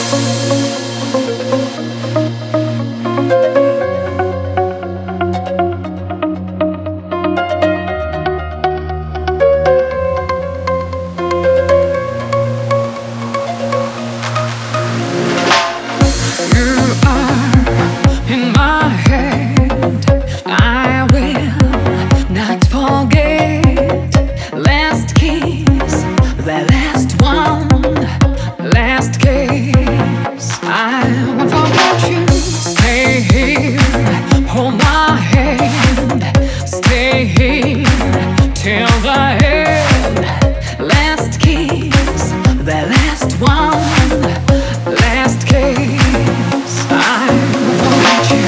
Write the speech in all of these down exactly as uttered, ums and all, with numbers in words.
Till the end, last kiss, the last one, last kiss. I want you.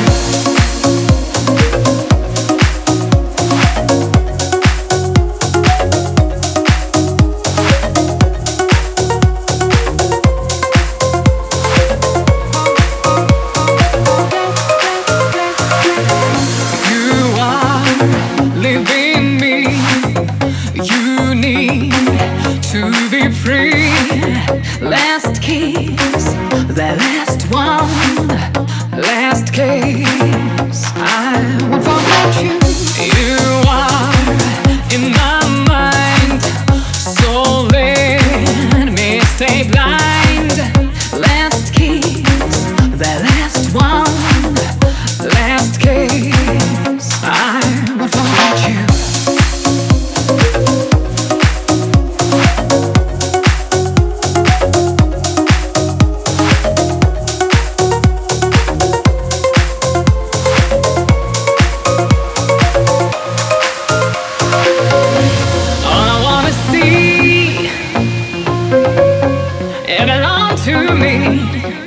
You are living me. You need to be free. Last kiss, the last one, last kiss. I won't forget you. You are in my mind, so let me stay blind. Last kiss, the last one, last kiss. I won't forget you. It belongs to me.